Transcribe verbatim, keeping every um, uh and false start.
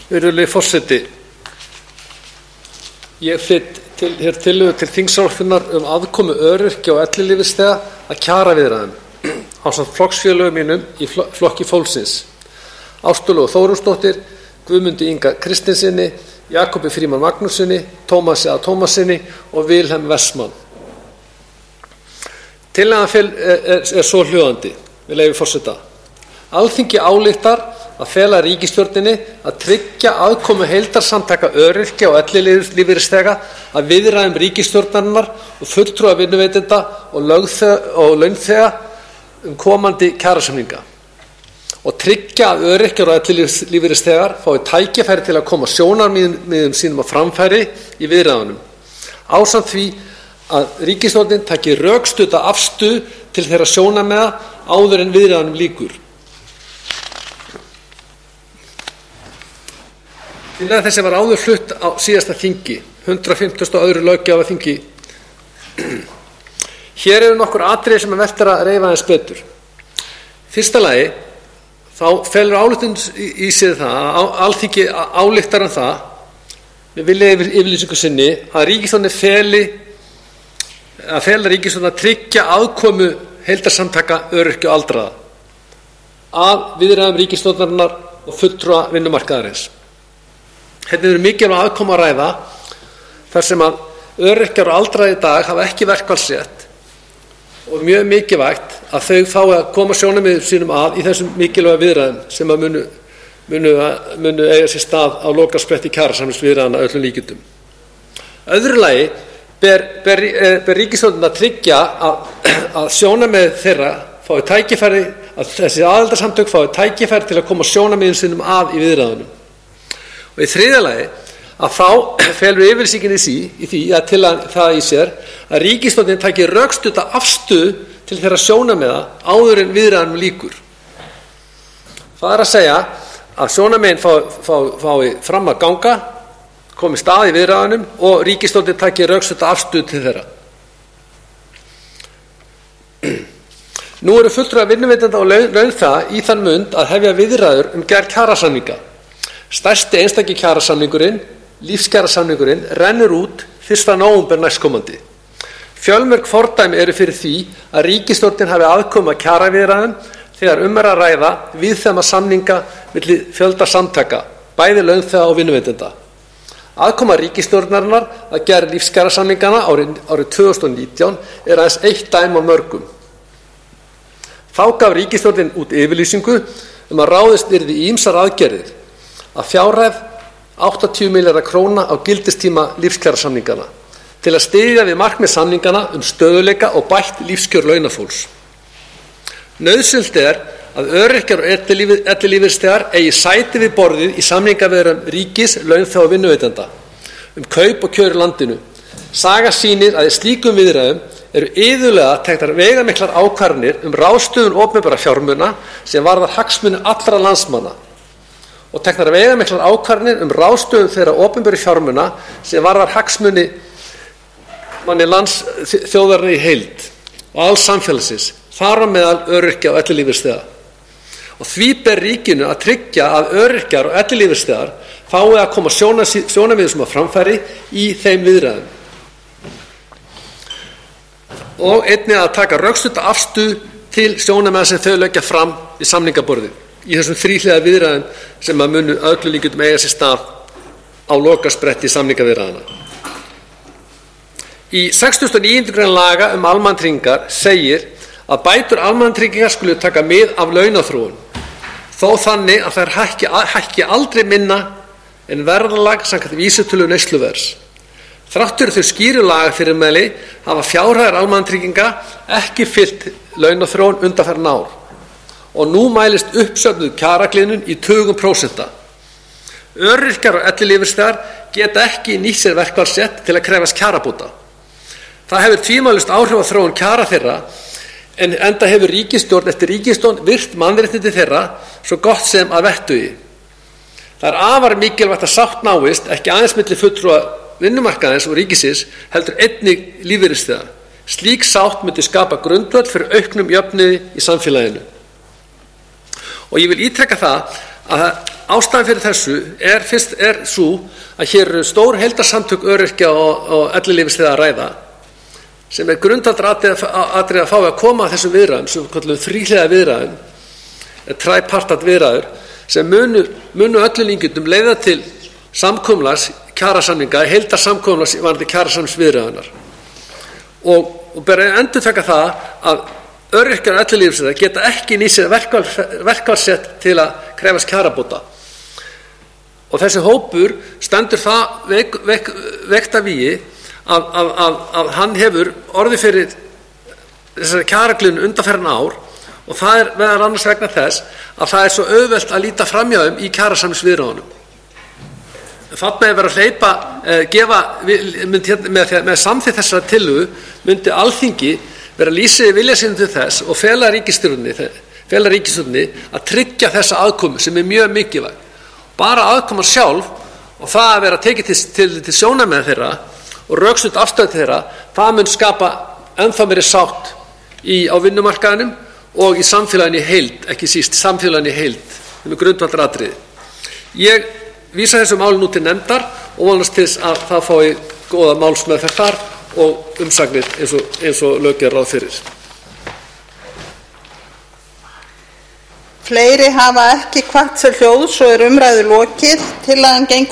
Virðulegi forseti, ég flyt til, hér tillögu til þingsályktunar um aðkomu öryrkja og ellilífeyrisþega að kjaraviðræðum ásamt flokksfélögum mínum í Flokki fólksins, Ástu Lóu Þórunnsdóttur, Guðmundi Inga Kristinssyni, Jakobi Frímanni Magnússyni, Tómasi A. Tómassyni og Vilhelm Wessman. Tillagan er, er, er svo hljóðandi, með leyfi forseta. Alþingi ályktar að fela ríkisstjórninni að tryggja aðkomu heildarsamtaka öryrkja og ellilífeyrisþega að viðræðum ríkisstjórnarinnar og fulltrúa vinnuveitenda og, og launþega um komandi kjarasamninga og tryggja að öryrkjar og ellilífeyrisþegar fái tækifæri til að koma sjónarmiðum sínum á framfæri í viðræðunum, ásamt því að ríkisstjórnin taki rökstudda afstöðu til þeirra sjónarmiða áður en viðræðunum lýkur. Tillaga þessi var áður flutt á síðasta þingi, hundrað fimmtugasta og öðru löggjafarþingi. Hér eru nokkur atriði sem er vert að reifa aðeins betur. Fyrsta lagi, þá felur ályktun í sig það að Alþingi ályktar um það, með vilja yfirlýsingu sinni, að ríkisstjórnin feli að fela ríkisstjórnin að tryggja aðkomu heildarsamtaka öryrkja og aldraða að viðræðum ríkisstjórnarinnar og fulltrúa vinnumarkaðarins. Hérna er mikilvæg aðkoma að ræða þar sem að öryrkjar og aldraðir í dag hafa ekki verkfallsrétt og mjög mikilvægt að þau fái að koma sjónarmiðum sínum að í þessum mikilvæga viðræðum sem að munu, munu, munu eiga sér stað á lokaspretti kjarasamningsviðræðanna öllum líkindum. Öðru lagi ber, ber, ber ríkisstjórnin að tryggja að, að sjónarmið þeirra fái tækifæri, að þessi aðildarsamtök fái tækifæri til að koma sjónarmiðum sínum að í viðræðunum. Og í þriðja lagi að þá felur yfirlýsingin í, sí, í því að til að það í sér að ríkisstjórnin taki rökstudda afstöðu til þeirra sjónarmiða áður en viðræðunum lýkur. Það er að segja að sjónarmiðin fái, fái, fái fram að ganga, komi stað í viðræðunum og ríkisstjórnin taki rökstudda afstöðu til þeirra. Nú eru fulltrúar vinnuveitenda og launþega í þann mund að hefja viðræður um gerð kjarasamninga. Stærsti einstaki kjarasamningurinn, lífskjarasamningurinn, rennur út fyrsta nóvember næstkomandi. Fjölmörg fordæmi eru fyrir því að ríkisstjórnin hafi aðkomu að kjaraviðræðum þegar um er að ræða víðfeðma samninga milli fjölda samtaka, bæði launþega og vinnuveitenda. Aðkoma ríkisstjórnarinnar að gera lífskjarasamningana árið, árið tvö þúsund og nítján er aðeins eitt dæmi af mörgum. Þá gaf ríkisstjórnin út yfirlýsingu um að ráðist yrði í ýmsar aðgerðir að fjárhæð áttatíu milljarða króna á gildistíma lífskjarasamningana til að styðja við markmið samningana um stöðugleika og bætt lífskjör launafólks. Nauðsynlegt er að öryrkjar og ellilífeyrisþegar eigi sæti við borðið í samningaviðræðum ríkis, launþega og vinnuveitenda um kaup og kjör í landinu. Saga sýnir að í slíkum viðræðum eru iðulega teknar veigamiklar ákvarðanir um ráðstöfun opinberra fjármuna sem varðar hagsmuni allra landsmanna og teknar veigamiklar ákvarðanir um ráðstöfun þeirra opinberra fjármuna sem varðar hagsmuni manni lands þjóðarinnar í heild og alls samfélagsins, þar á meðal öryrkja og ellilífeyrisþega. Og því ber ríkinu að tryggja að öryrkjar og ellilífeyrisþegar fái að koma sjónarmiðum sem að framfæri í þeim viðræðum. Og einnig að taka rökstudda afstöðu til sjónarmiða sem þau leggja fram í samningaborðið í þessum þríhliða viðræðum sem að munu öllu líkindum eiga sér stað á lokaspretti samningaviðræðanna. Í sextugasta og níundu grein laga um almannatryggingar segir að bætur almannatryggingar skulu taka mið af launaþróun, þó þannig að þær hækki, hækki aldrei minna en verðlag samkvæmt vísitölu neysluverðs. Þrátt fyrir þau skýru lagafyrirmæli hafa fjárhæðir almannatrygginga ekki fylgt launaþróun undanfarin ár og nú mælist uppsöfnuð kjaragliðnun í tugum prósenta. Öryrkjar og ellilífeyrisþegar geta ekki nýtt sér verkfallsrétt til að krefjast kjarabóta. Það hefur tvímælalaust áhrif á þróun kjara þeirra en enda hefur ríkisstjórn eftir ríkisstjórn virt mannréttindi þeirra svo gott sem að vettugi. Það er afar mikilvægt að sátt náist ekki aðeins milli fulltrúa vinnumarkaðarins og ríkisins heldur einnig lífeyrisþega. Slík sátt myndi skapa grundvöll fyrir auknum jöfnuði í samfélaginu. Og ég vil ítreka það að, ástæðan fyrir þessu er, fyrst, er sú að hér eru stór heildarsamtök öryrkja og, og ellilífeyrisþega að ræða sem er grundvallaratriði að fá að koma að þessum viðræðum, sem kallum þríhliða viðræðum, tripartite viðræður, sem munu, munu öllum líkindum leiða til samkomulags kjarasamninga, heildarsamkomulags varðandi kjarasamningsviðræðurnar. Og, og bara endurtaka það að öryrkjar og ellilífeyrisþegar geta ekki nýtt sér verkfallsrétt til að krefjast kjarabóta. Og þessi hópur stendur það veik, veik, veikt að vígi að, að, að, að hann hefur orðið fyrir þessari kjaragliðnu undanfarin ár, og það er meðal annars vegna þess að það er svo auðvelt að líta framhjá þeim í kjarasamningsviðræðunum. Þarna er verið að hleypa, eh, gefa, myndi, með, með samþykkt þessara tillögu myndi Alþingi vera að lýsa vilja sínum til þess og fela ríkisstjórninni, fela ríkisstjórninni að tryggja þessa aðkomu sem er mjög mikilvæg. Bara aðkoma sjálf og það að vera tekið til, til, til sjónarmiða þeirra og rökstudd afstöðu til þeirra, það mun skapa ennþá meiri sátt í, á vinnumarkaðinum og í samfélaginu í heild, ekki síst samfélaginu í heild, sem er grundvallaratriði. Ég vísa þessu máli nú til nefndar og vonast til að það fái góða málsmeðferð þar og umsagnir eins og, eins og lög gera ráð fyrir. Fleiri hafa ekki hvatt sér hljóðs og er umræðu lokið. Tillagan gengur